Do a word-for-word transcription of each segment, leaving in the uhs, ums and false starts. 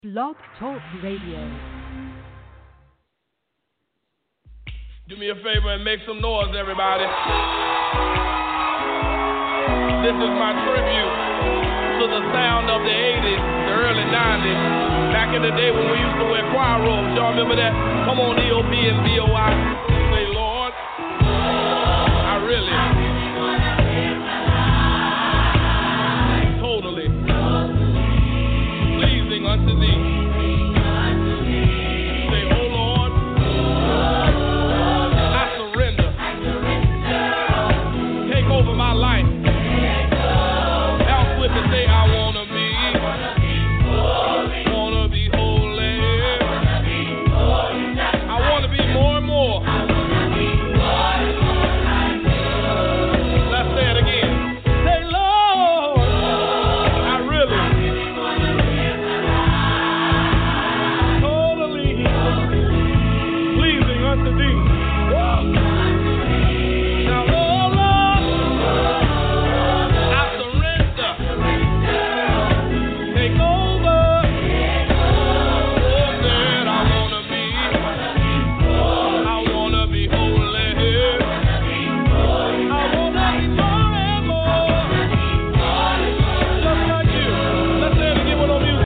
Blog Talk Radio. Do me a favor and make some noise, everybody. This is my tribute to the sound of the eighties, the early nineties. Back in the day when we used to wear choir robes. Y'all remember that? Come on, E O B and B O I. Say, Lord, I really, totally pleasing unto thee. Say, oh Lord, I surrender. Take over my life. Out with it, say, I wanna be. Wanna be holy. I wanna be more and more. Let's say it again. Say, Lord, I really, totally pleasing unto thee. Now, oh Lord, I surrender. Take over. Oh, that I wanna be. I wanna be holy. I wanna be more and more. Just like you. Let's say it again with no music.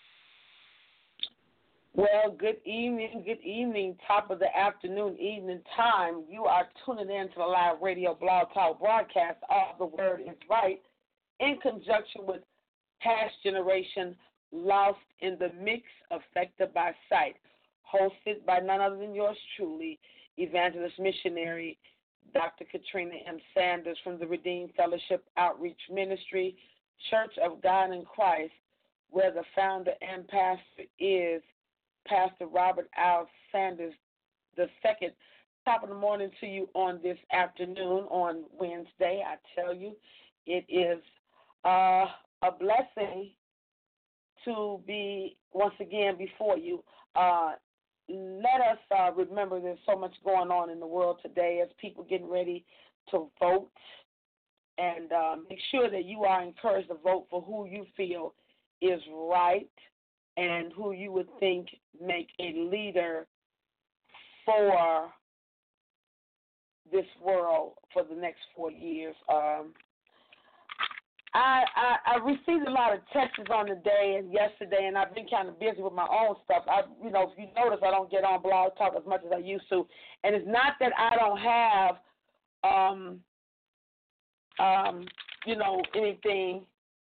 Well, good evening, good evening, top of the afternoon, evening time. You are tuning in to the live radio blog talk broadcast of The Word is Right in conjunction with Past Generation Lost in the Mix, Affected by Sight, hosted by none other than yours truly, evangelist missionary Doctor Katrina M. Sanders from the Redeemed Fellowship Outreach Ministry, Church of God in Christ, where the founder and pastor is Pastor Robert Al Sanders the second. Top of the morning to you on this afternoon on Wednesday. I tell you, it is uh, a blessing to be once again before you. Uh, let us uh, remember there's so much going on in the world today as people getting ready to vote, and uh, make sure that you are encouraged to vote for who you feel is right and who you would think make a leader for this world for the next four years. Um, I, I I received a lot of texts on the day and yesterday, and I've been kind of busy with my own stuff. I, you know, if you notice, I don't get on Blog Talk as much as I used to, and it's not that I don't have, um, um, you know, anything.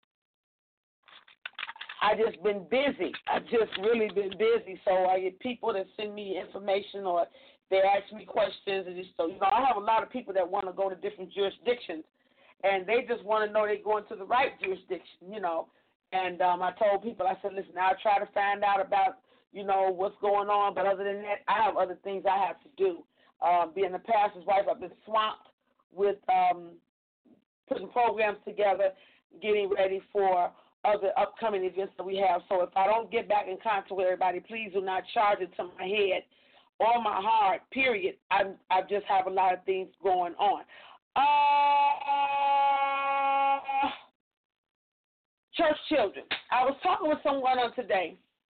I just been busy. I've just really been busy. So I get people that send me information or they ask me questions, and just so you know, I have a lot of people that want to go to different jurisdictions, and they just want to know they're going to the right jurisdiction, you know. And um, I told people, I said, listen, I'll try to find out about, you know, what's going on, but other than that, I have other things I have to do. Um, being a pastor's wife, I've been swamped with um, putting programs together, getting ready for other upcoming events that we have. So if I don't get back in contact with everybody, please do not charge it to my head or my heart, period. I I just have a lot of things going on. Uh, church children. I was talking with someone on today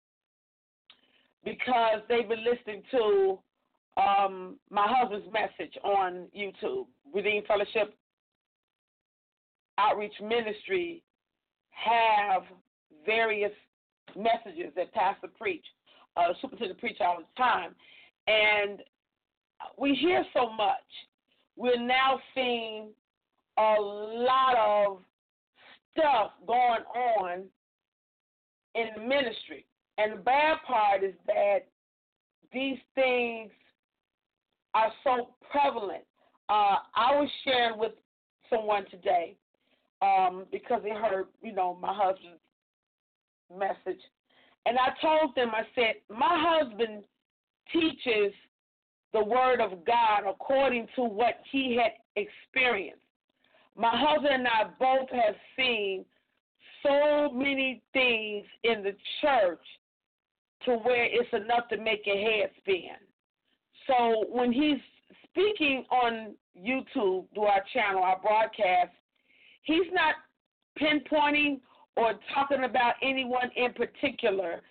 because they've been listening to um, my husband's message on YouTube. Redeemed Fellowship Outreach Ministry have various messages that pastor preach, uh, superintendent preach all the time. And we hear so much. We're now seeing a lot of stuff going on in the ministry. And the bad part is that these things are so prevalent. Uh, I was sharing with someone today um, because they heard, you know, my husband's message. And I told them, I said, my husband teaches the word of God according to what he had experienced. My husband and I both have seen so many things in the church to where it's enough to make your head spin. So when he's speaking on YouTube through our channel, our broadcast, he's not pinpointing or talking about anyone in particular.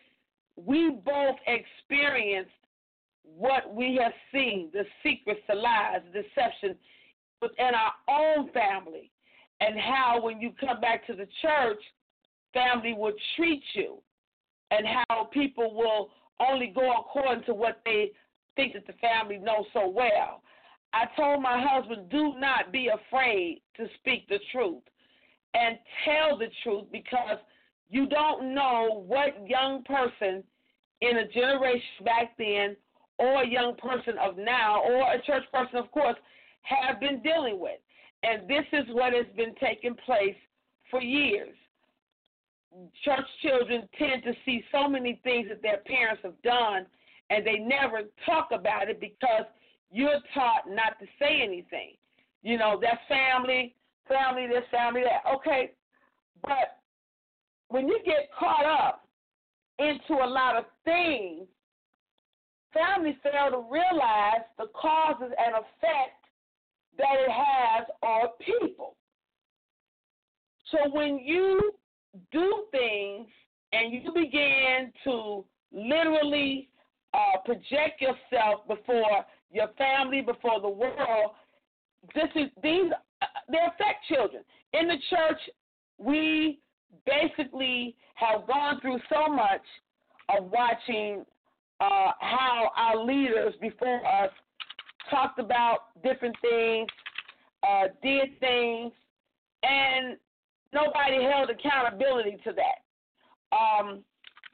we both experienced what we have seen, the secrets, the lies, the deception within our own family, and how when you come back to the church, family will treat you, and how people will only go according to what they think that the family knows so well. I told my husband, do not be afraid to speak the truth and tell the truth, because you don't know what young person in a generation back then, or a young person of now, or a church person, of course, have been dealing with. And this is what has been taking place for years. Church children tend to see so many things that their parents have done, and they never talk about it because you're taught not to say anything. You know, that's family, family this, family that. Okay, but when you get caught up into a lot of things, families fail to realize the causes and effect that it has on people. So when you do things and you begin to literally uh, project yourself before your family, before the world, this is these uh, they affect children. In the church, we basically have gone through so much of watching uh, how our leaders before us talked about different things, uh, did things, and nobody held accountability to that. Um,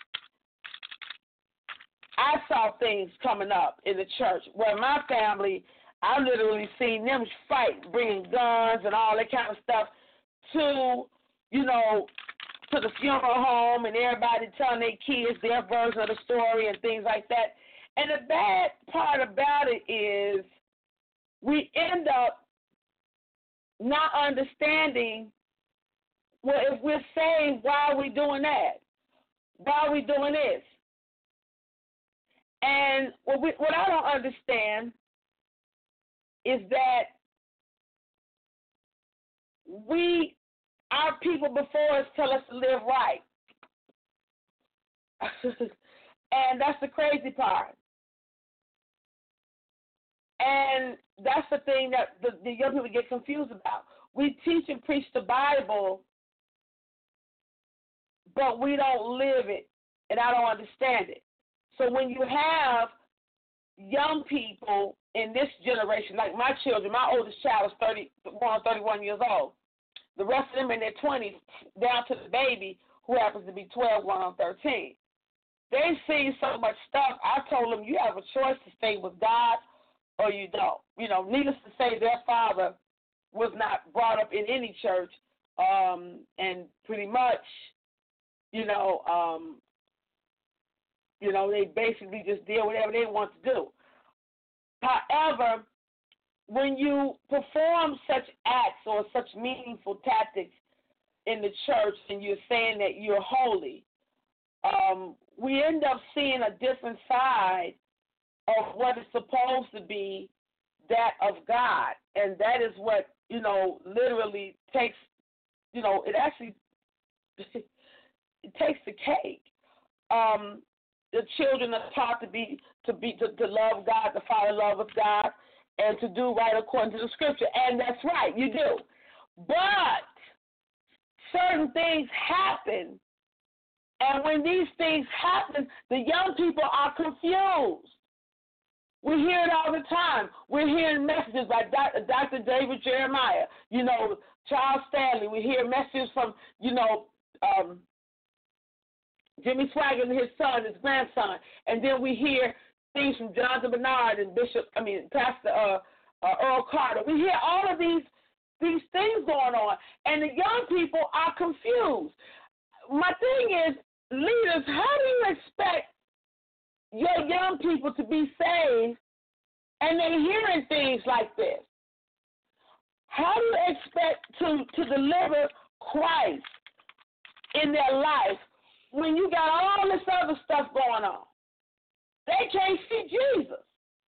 I saw things coming up in the church where my family, I literally seen them fight, bringing guns and all that kind of stuff to, you know, to the funeral home, and everybody telling their kids their version of the story and things like that. And the bad part about it is we end up not understanding, well, if we're saved, why are we doing that? Why are we doing this? And what, we, what I don't understand is that we, our people before us tell us to live right. And that's the crazy part. And that's the thing that the, the young people get confused about. We teach and preach the Bible, but we don't live it, and I don't understand it. So when you have young people in this generation, like my children, my oldest child is thirty, going thirty-one years old. The rest of them in their twenties, down to the baby who happens to be twelve, going on thirteen. They've seen so much stuff. I told them, you have a choice to stay with God or you don't. You know, needless to say, their father was not brought up in any church, um, and pretty much, you know, um, you know, they basically just did whatever they want to do. However, when you perform such acts or such meaningful tactics in the church and you're saying that you're holy, um, we end up seeing a different side of what is supposed to be that of God. And that is what, you know, literally takes, you know, it actually it takes the cake. Um, the children are taught to be to be to, to love God, to fall in love with God, and to do right according to the scripture. And that's right, you do. But certain things happen, and when these things happen, the young people are confused. We hear it all the time. We're hearing messages by Doctor David Jeremiah, you know, Charles Stanley. We hear messages from, you know, um, Jimmy Swaggart and his son, his grandson. And then we hear things from Jonathan Bernard and Bishop, I mean, Pastor uh, uh, Earl Carter. We hear all of these these things going on, and the young people are confused. My thing is, leaders, how do you expect your young people to be saved and they're hearing things like this? How do you expect to, to deliver Christ in their life when you got all this other stuff going on? They can't see Jesus.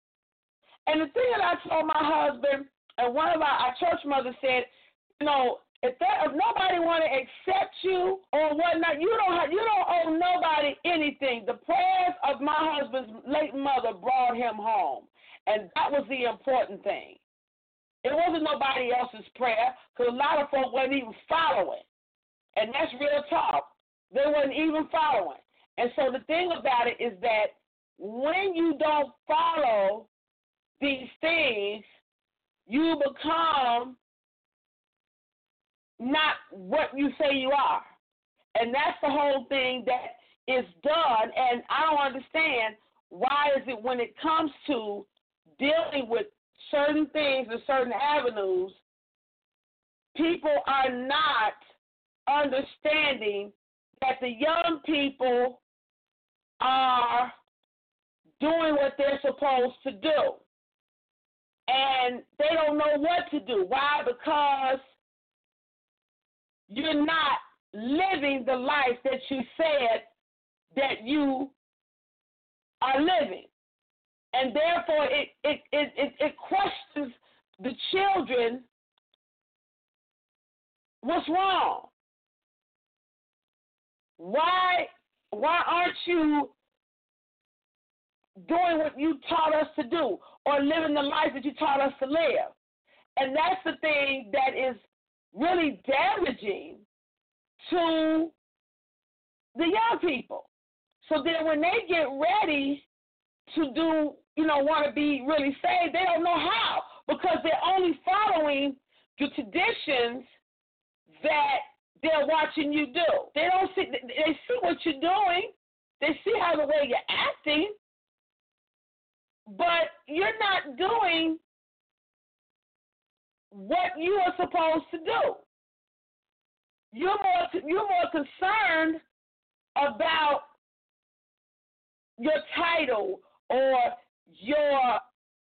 And the thing that I told my husband, and one of our, our church mothers said, you know, If that, if nobody want to accept you or whatnot, you don't have, you don't owe nobody anything. The prayers of my husband's late mother brought him home, and that was the important thing. It wasn't nobody else's prayer, because a lot of folks weren't even following, and that's real talk. They weren't even following. And so the thing about it is that when you don't follow these things, you become not what you say you are. And that's the whole thing that is done. And I don't understand why is it when it comes to dealing with certain things and certain avenues, people are not understanding that the young people are doing what they're supposed to do. And they don't know what to do. Why? Because you're not living the life that you said that you are living. And therefore, it, it, it, it, it questions the children, what's wrong? Why, why aren't you doing what you taught us to do or living the life that you taught us to live? And that's the thing that is really damaging to the young people. So then when they get ready to do, you know, want to be really saved, they don't know how, because they're only following the traditions that they're watching you do. They don't see, they see what you're doing. They see how the way you're acting, but you're not doing what you are supposed to do. You're more, you're more concerned about your title or your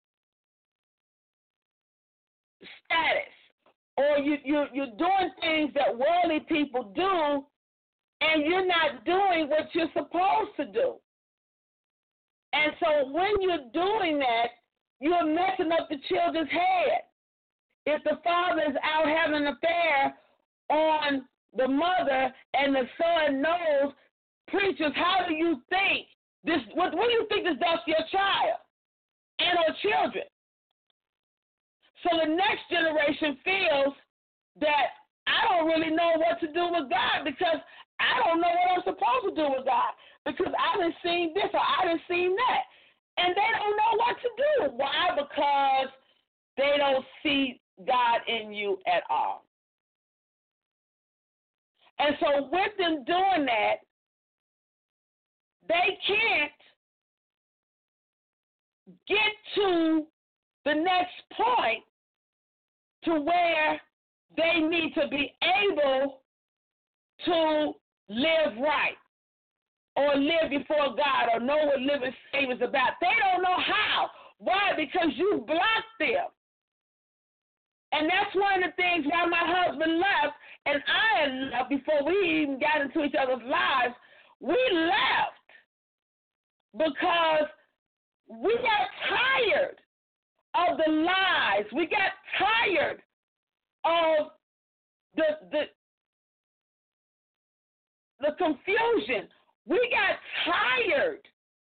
status, or you, you, you're doing things that worldly people do, and you're not doing what you're supposed to do. And so when you're doing that, you're messing up the children's head. If the father is out having an affair on the mother and the son knows, preachers, how do you think this, what, what do you think this does to your child and or children? So the next generation feels that I don't really know what to do with God, because I don't know what I'm supposed to do with God, because I didn't see this or I didn't see that. And they don't know what to do. Why? Because they don't see God in you at all. And so with them doing that, they can't get to the next point to where they need to be able to live right or live before God or know what living saved is about. They don't know how. Why? Because you blocked them. And that's one of the things why my husband left and I had left before we even got into each other's lives. We left because we got tired of the lies. We got tired of the the the confusion. We got tired.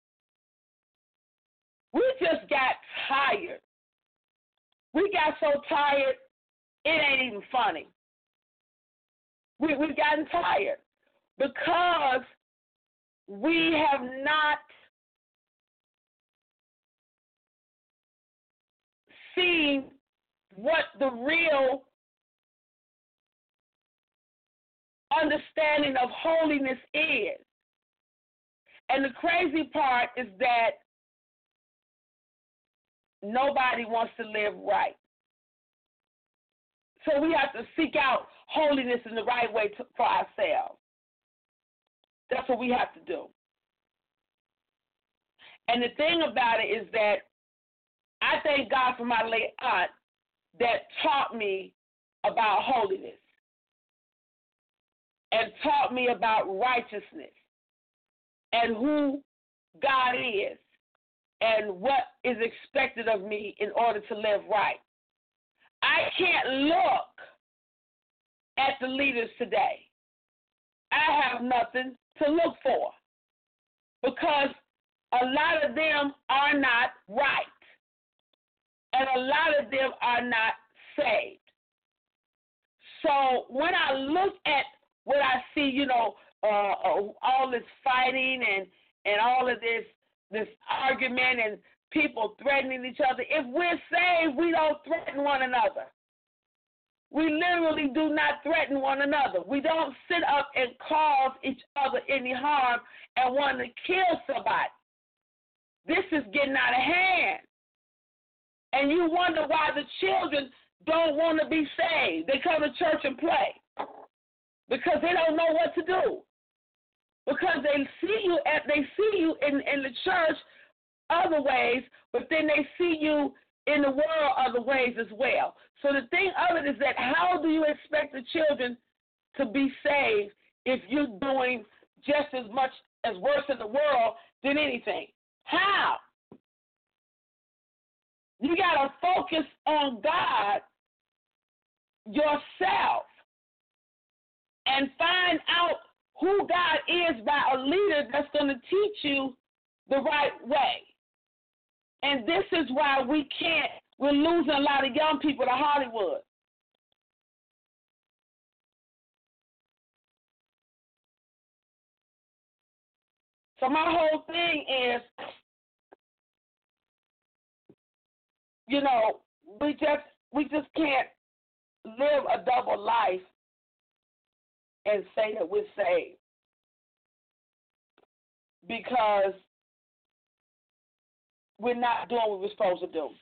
We just got tired. We got so tired, it ain't even funny. We, we've gotten tired because we have not seen what the real understanding of holiness is. And the crazy part is that nobody wants to live right. So we have to seek out holiness in the right way to, for ourselves. That's what we have to do. And the thing about it is that I thank God for my late aunt that taught me about holiness and taught me about righteousness and who God is and what is expected of me in order to live right. I can't look at the leaders today, I have nothing to look for because a lot of them are not right, and a lot of them are not saved. So when I look at what I see, you know, uh, all this fighting and, and all of this this argument and people threatening each other, if we're saved, we don't threaten one another. We literally do not threaten one another. We don't sit up and cause each other any harm and want to kill somebody. This is getting out of hand. And you wonder why the children don't want to be saved. They come to church and play because they don't know what to do. Because they see you at they see you in, in the church other ways, but then they see you in the world other ways as well. So the thing of it is that how do you expect the children to be saved if you're doing just as much as worse in the world than anything? How? You got to focus on God yourself and find out who God is by a leader that's going to teach you the right way. And this is why we can't, we're losing a lot of young people to Hollywood. So my whole thing is, you know, we just we just can't live a double life and say that we're saved, because we're not doing what we're supposed to do.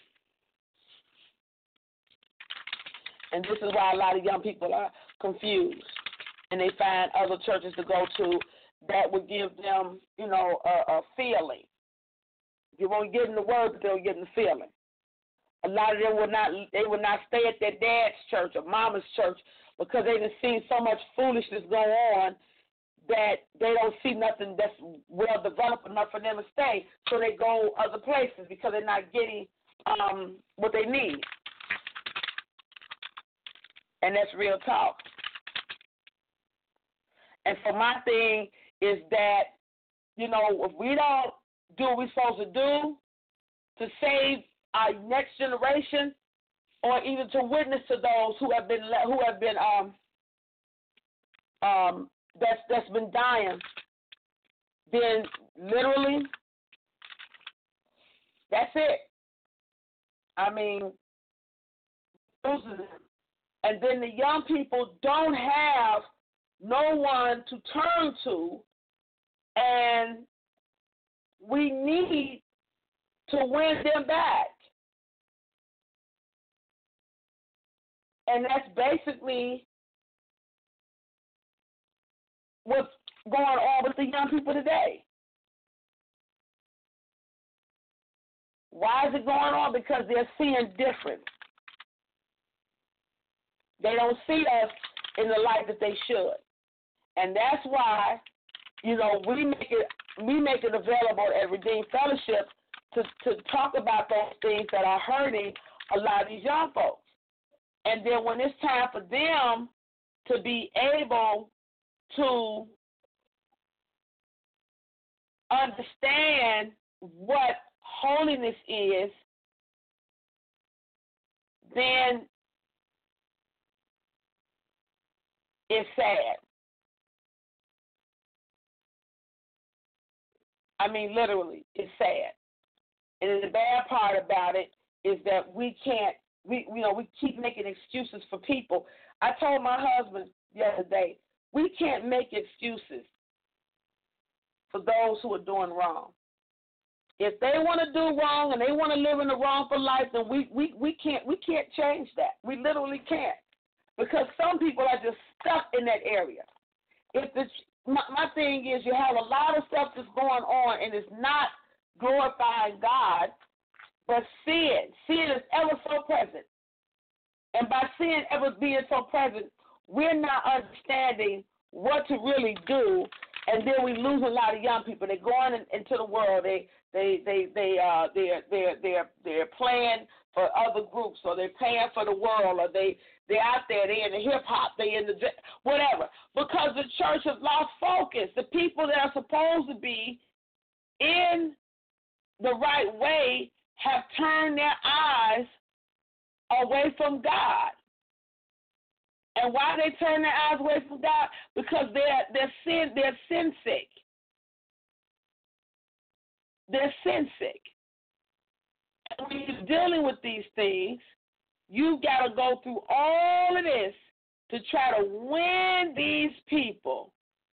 And this is why a lot of young people are confused, and they find other churches to go to that would give them, you know, a, a feeling. You won't give them the word, but they'll give them the feeling. A lot of them will not, they will not stay at their dad's church or mama's church because they done seen so much foolishness go on that they don't see nothing that's well developed enough for them to stay. So they go other places because they're not getting um, what they need. And that's real talk. And so my thing is that, you know, if we don't do what we're supposed to do to save our next generation, or even to witness to those who have been who have been um um that's that's been dying, then literally that's it. I mean, and then the young people don't have no one to turn to, and we need to win them back. And that's basically what's going on with the young people today. Why is it going on? Because they're seeing different. They don't see us in the light that they should. And that's why, you know, we make it we make it available at Redeemed Fellowship to, to talk about those things that are hurting a lot of these young folks. And then when it's time for them to be able to understand what holiness is, then it's sad. I mean, literally, it's sad. And the bad part about it is that we can't, we you know, we keep making excuses for people. I told my husband the other day, we can't make excuses for those who are doing wrong. If they want to do wrong and they want to live in the wrongful life, then we, we, we can't we can't change that. We literally can't, because some people are just stuck in that area. If it's my, my thing is, you have a lot of stuff that's going on and it's not glorifying God, but sin, sin is ever so present. And by sin ever being so present, we're not understanding what to really do, and then we lose a lot of young people. They're going in, into the world. They they they they uh they're they're they're they're playing for other groups, or they're paying for the world, or they They're out there. They're in the hip hop. They're in the whatever. Because the church has lost focus. The people that are supposed to be in the right way have turned their eyes away from God. And why they turn their eyes away from God? Because they're they're sin they're sin sick. They're sin sick. And when you're dealing with these things, you've got to go through all of this to try to win these people.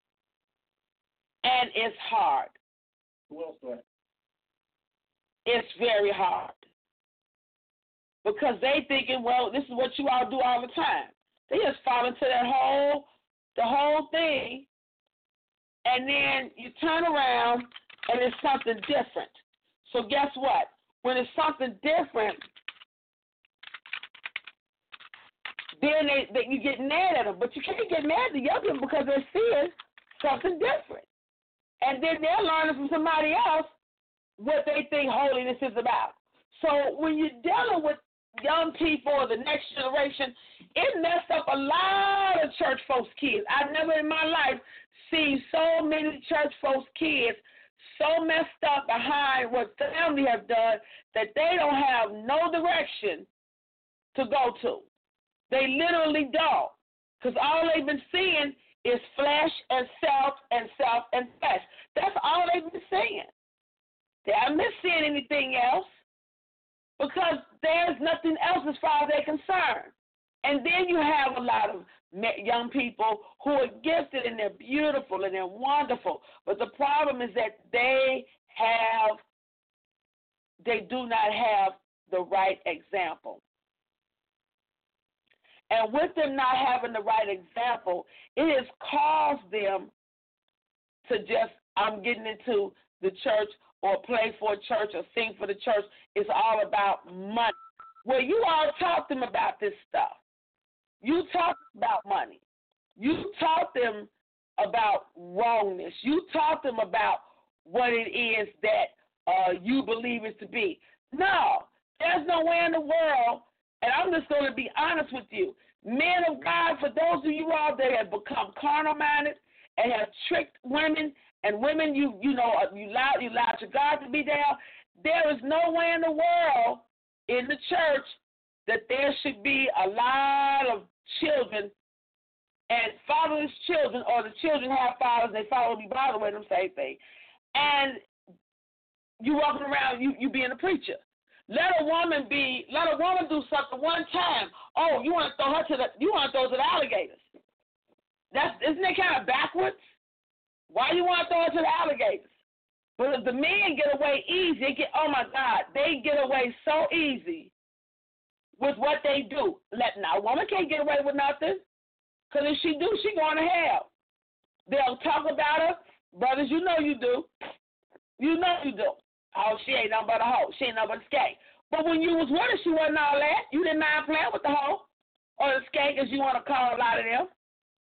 And it's hard. Well said. It's very hard. Because they thinking, well, this is what you all do all the time. They just fall into that whole, the whole thing, and then you turn around and it's something different. So guess what? When it's something different, then they, they, you get mad at them. But you can't get mad at the young people because they're seeing something different. And then they're learning from somebody else what they think holiness is about. So when you're dealing with young people or the next generation, it messed up a lot of church folks' kids. I've never in my life seen so many church folks' kids so messed up behind what family have done that they don't have no direction to go to. They literally don't. Because all they've been seeing is flesh and self and self and flesh. That's all they've been seeing. They haven't been seeing anything else because there's nothing else as far as they're concerned. And then you have a lot of young people who are gifted and they're beautiful and they're wonderful. But the problem is that they have, they do not have the right example. And with them not having the right example, it has caused them to just, I'm getting into the church or play for a church or sing for the church. It's all about money. Well, you all taught them about this stuff. You taught them about money. You taught them about wrongness. You taught them about what it is that uh, you believe it to be. No, there's no way in the world, and I'm just going to be honest with you, men of God, for those of you all that have become carnal-minded and have tricked women, and women, you you know, you allowed, you allowed your God to be there, there is no way in the world in the church that there should be a lot of children and fatherless children, or the children have fathers, they follow me by the way, them same thing. And you walking around, you, you being a preacher. Let a woman be, let a woman do something one time. Oh, you want to throw her to the, you want to throw her to the alligators. That's, isn't that kind of backwards? Why you want to throw her to the alligators? But if the men get away easy, they get, oh my God, they get away so easy with what they do. Let, now, a woman can't get away with nothing, because if she do, she going to hell. They'll talk about her. Brothers, you know you do. You know you do. Oh, she ain't nothing but a hoe. She ain't nothing but a skate. But when you was with her, she wasn't all that. You didn't mind playing with the hoe or the skate, as you want to call a lot of them.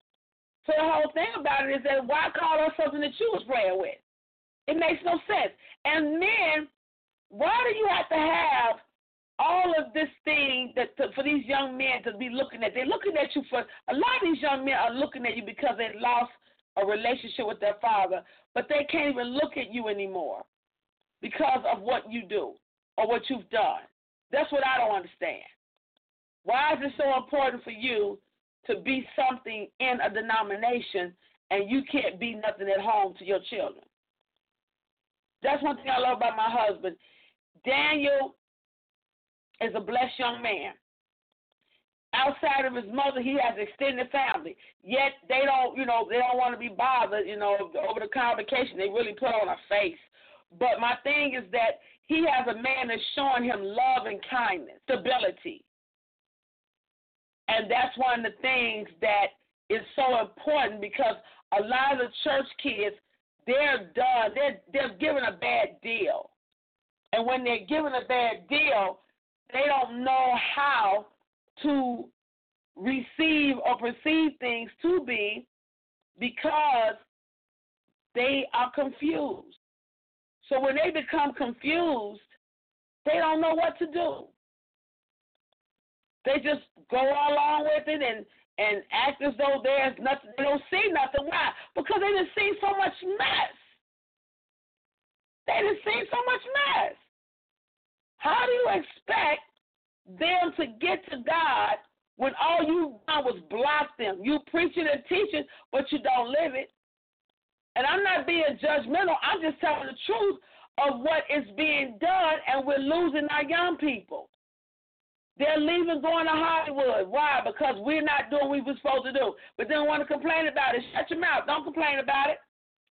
So the whole thing about it is that why call her something that you was playing with? It makes no sense. And men, why do you have to have all of this thing that to, for these young men to be looking at? They're looking at you for, a lot of these young men are looking at you because they lost a relationship with their father, but they can't even look at you anymore because of what you do or what you've done. That's what I don't understand. Why is it so important for you to be something in a denomination and you can't be nothing at home to your children? That's one thing I love about my husband. Daniel is a blessed young man. Outside of his mother, he has extended family. Yet they don't, you know, they don't want to be bothered, you know, over the convocation. They really put on a face. But my thing is that he has a man that's showing him love and kindness, stability. And that's one of the things that is so important, because a lot of the church kids, they're done. They're, they're given a bad deal. And when they're given a bad deal, they don't know how to receive or perceive things to be, because they are confused. So when they become confused, they don't know what to do. They just go along with it and, and act as though there's nothing. They don't see nothing. Why? Because they done seen so much mess. They done seen so much mess. How do you expect them to get to God when all you done was block them? You preaching and teaching, but you don't live it. And I'm not being judgmental. I'm just telling the truth of what is being done, and we're losing our young people. They're leaving, going to Hollywood. Why? Because we're not doing what we were supposed to do. But they don't want to complain about it. Shut your mouth. Don't complain about it.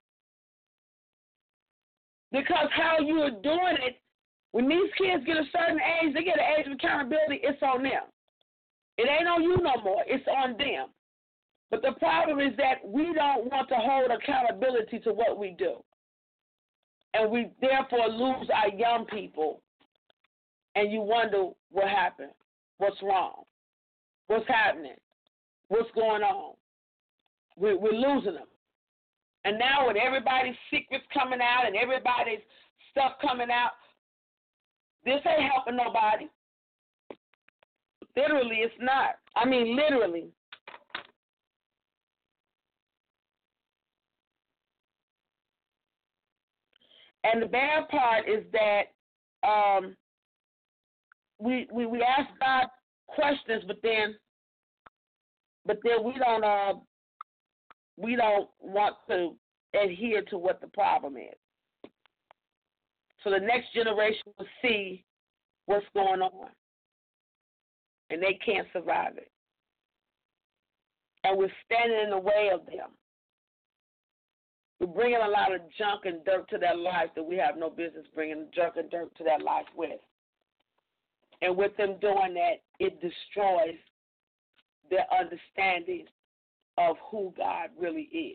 Because how you are doing it, when these kids get a certain age, they get an age of accountability, it's on them. It ain't on you no more. It's on them. But the problem is that we don't want to hold accountability to what we do. And we therefore lose our young people. And you wonder what happened. What's wrong? What's happening? What's going on? We're, we're losing them. And now with everybody's secrets coming out and everybody's stuff coming out, this ain't helping nobody. Literally, it's not. I mean, literally. And the bad part is that um, we, we we ask God questions, but then but then we don't uh, we don't want to adhere to what the problem is. So the next generation will see what's going on, and they can't survive it. And we're standing in the way of them. We're bringing a lot of junk and dirt to their life that we have no business bringing junk and dirt to their life with. And with them doing that, it destroys their understanding of who God really is.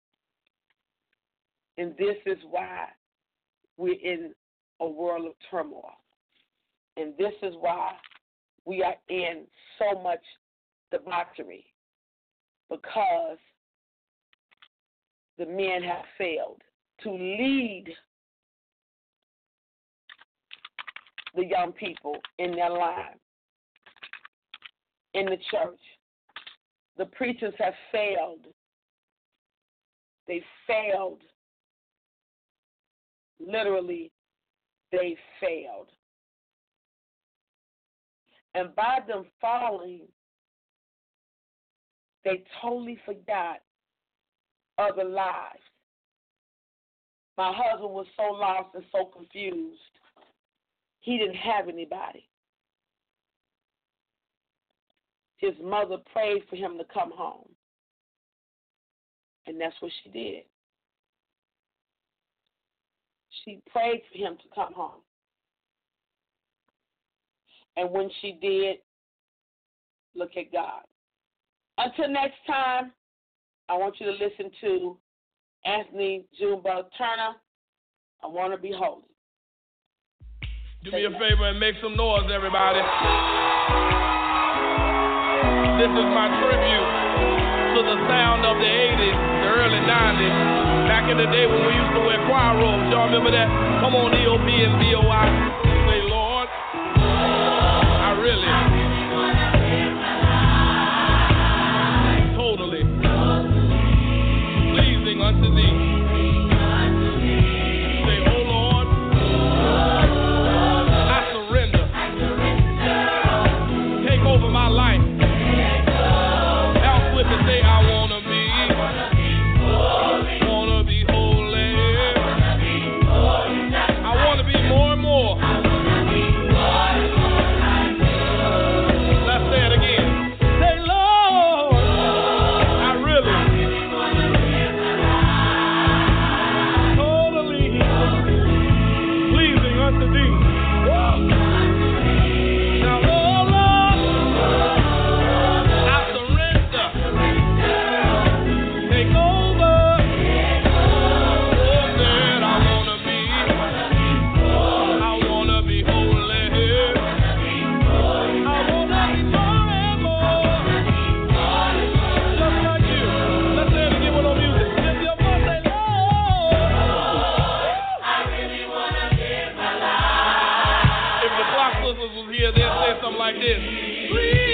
And this is why we're in a world of turmoil. And this is why we are in so much debauchery, because the men have failed to lead the young people in their lives, in the church. The preachers have failed. They failed. Literally, they failed. And by them falling, they totally forgot other lives. My husband was so lost and so confused, he didn't have anybody. His mother prayed for him to come home, and that's what she did. She prayed for him to come home. And when she did, look at God. Until next time, I want you to listen to Anthony Junebug Turner. I want to be holy. Do me a favor and make some noise, everybody. This is my tribute to the sound of the eighties, the early nineties. Back in the day when we used to wear choir robes. Y'all remember that? Come on, E O B and V O I. Say, Lord, I really, totally pleasing unto thee. Like this. Please.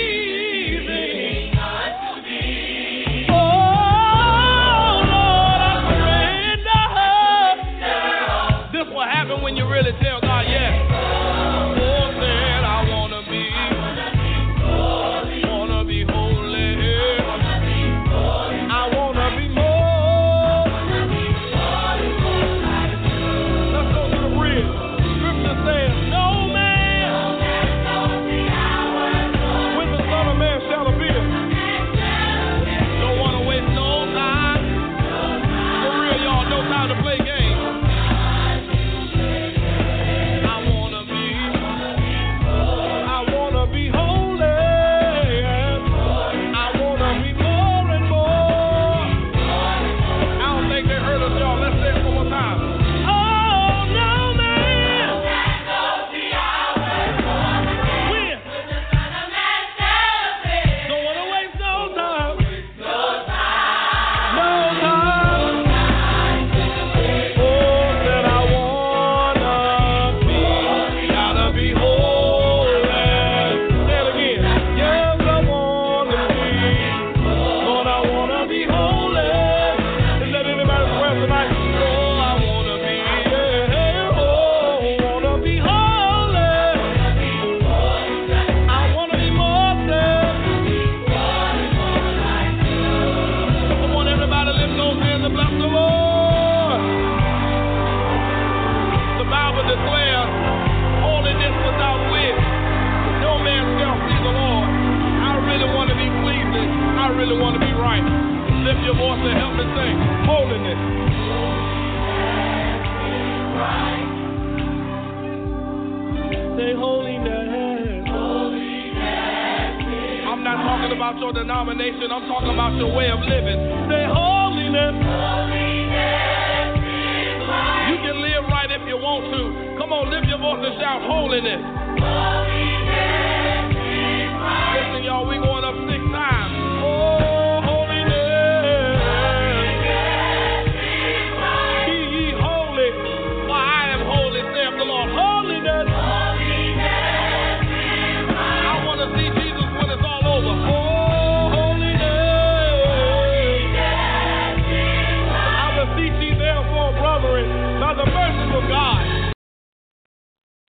Say holiness. Holiness. I'm not talking about your denomination. I'm talking about your way of living. Say holiness. Holiness. You can live right if you want to. Come on, lift your voice and shout holiness. Holiness.